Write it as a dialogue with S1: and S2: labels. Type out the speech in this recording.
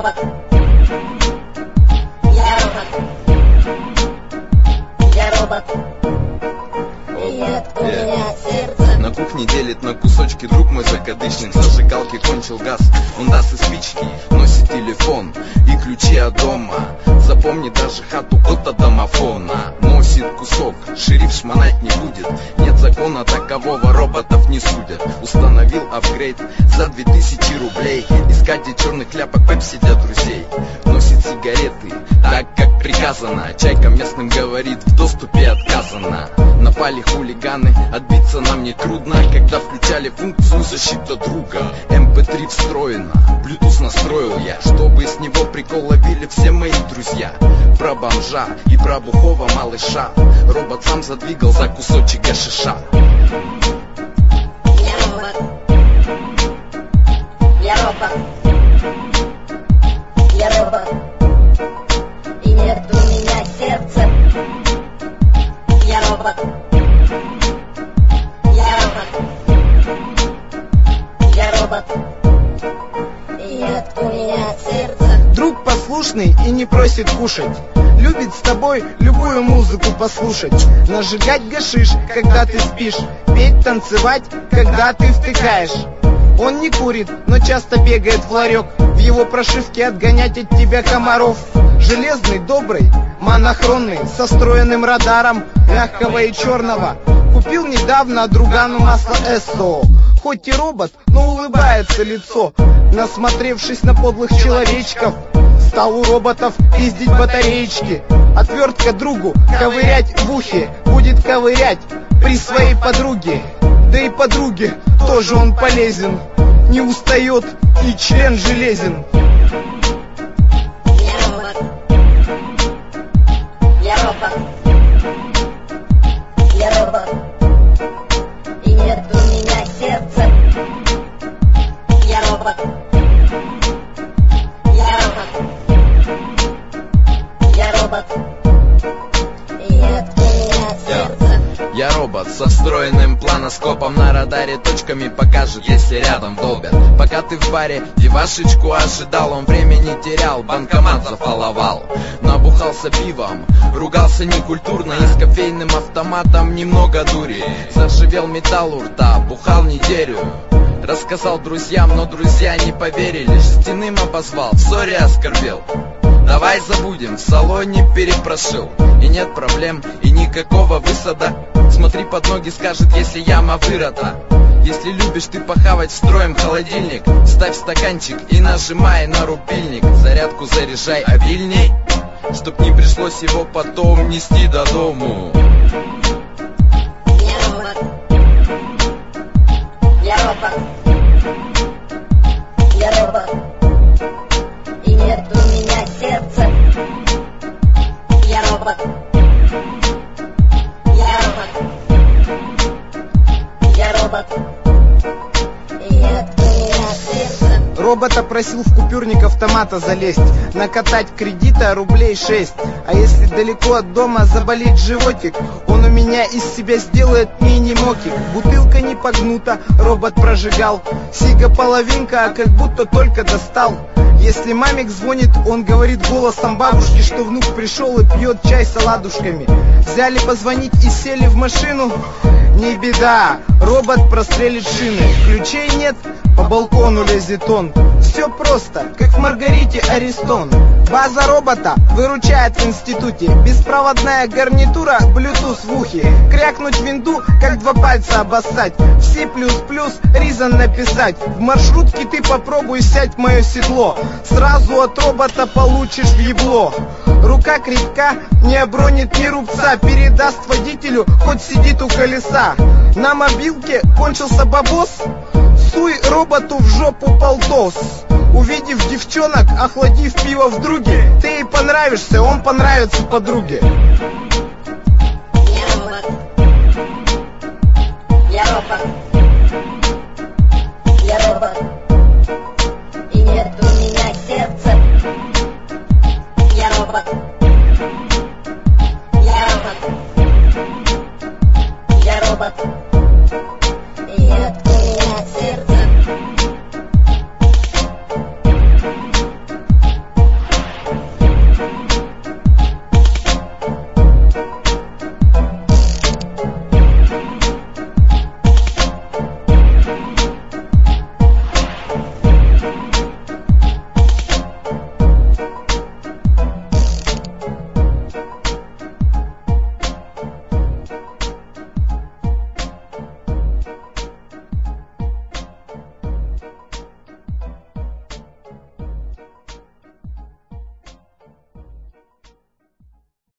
S1: робот. Я робот. Я робот. И нет у меня сердца.
S2: На кухне делит на кусочки друг мой закадычник. Зажигалки кончил газ, он даст и спички. Носит телефон и ключи от дома. Запомни даже хату кота домофона. Носит кусок, шериф шмонать не будет. Нет закона такового, роботов не судят. Установил апгрейд за 2000 рублей. Искатель черных ляпок пепси для друзей. Носит сигареты, так как приказано. Чайка местным говорит, в доступе отказано. Напали хулиганы, отбиться нам не трудно. Когда включали функцию защита друга. MP3 встроено, Bluetooth настроил я, чтобы с него прикол ловили все мои друзья. Про бомжа и про бухого малыша робот сам задвигал за кусочек гашиша.
S1: Я робот. Я робот. Я робот. И нет у меня сердца. Я робот. Я робот. Я робот. И нет у меня сердца.
S3: Друг послушный и не просит кушать. Любит с тобой любую музыку послушать. Нажигать гашиш, когда ты спишь. Петь, танцевать, когда ты втыкаешь. Он не курит, но часто бегает в ларек. В его прошивке отгонять от тебя комаров. Железный, добрый, монохронный, со встроенным радаром мягкого и черного. Купил недавно другану масло СО. Хоть и робот, но улыбается лицо. Насмотревшись на подлых человечков, стал у роботов пиздить батареечки. Отвертка другу ковырять в ухе будет ковырять при своей подруге. Да и подруге тоже он полезен. Не устает и член железен.
S1: Я робот. Я робот. Я робот. И нет у меня сердца. Я робот. Я робот. Я робот. И нет у меня сердца.
S2: Я робот со встроенным планоскопом. На радаре точками покажет, если рядом долбят. Пока ты в баре девашечку ожидал, он времени терял, банкомат зафоловал. Набухался пивом, ругался некультурно. И с кофейным автоматом немного дури. Заржавел металл у рта, бухал неделю. Рассказал друзьям, но друзья не поверили. Жестяным обозвал, в ссоре оскорбил. Давай забудем, в салоне перепрошил. И нет проблем, и никакого высада. Смотри под ноги, скажет, если яма вырыта. Если любишь ты похавать, встроим холодильник. Ставь стаканчик и нажимай на рубильник. Зарядку заряжай обильней, чтоб не пришлось его потом нести до дому.
S1: Я робот. Я робот. Я робот. И нет у меня сердца. Я робот. Я робот. Я робот. И нет у меня сердца.
S3: Робота просил в купюрник автомата залезть, накатать кредита рублей 6. А если далеко от дома заболит животик, он у меня из себя сделает мини-мокик. Бутылка не погнута, робот прожигал. Сига половинка, а как будто только достал. Если мамик звонит, он говорит голосом бабушки, что внук пришел и пьет чай с оладушками. Взяли позвонить и сели в машину. Не беда, робот прострелит шины. Ключей нет, по балкону лезет он. Все просто, как в Маргарите Аристон. База робота выручает в институте. Беспроводная гарнитура, Bluetooth в ухе. Крякнуть винду, как два пальца обоссать. В C++ Reason написать. В маршрутке ты попробуй сядь в мое седло. Сразу от робота получишь в ебло. Рука крепка, не обронит ни рубца. Передаст водителю, хоть сидит у колеса. На мобилке кончился бабос. Суй роботу в жопу полтос. Увидев девчонок, охладив пиво в друге, ты ей понравишься, он понравится подруге.
S1: Я робот. Я робот.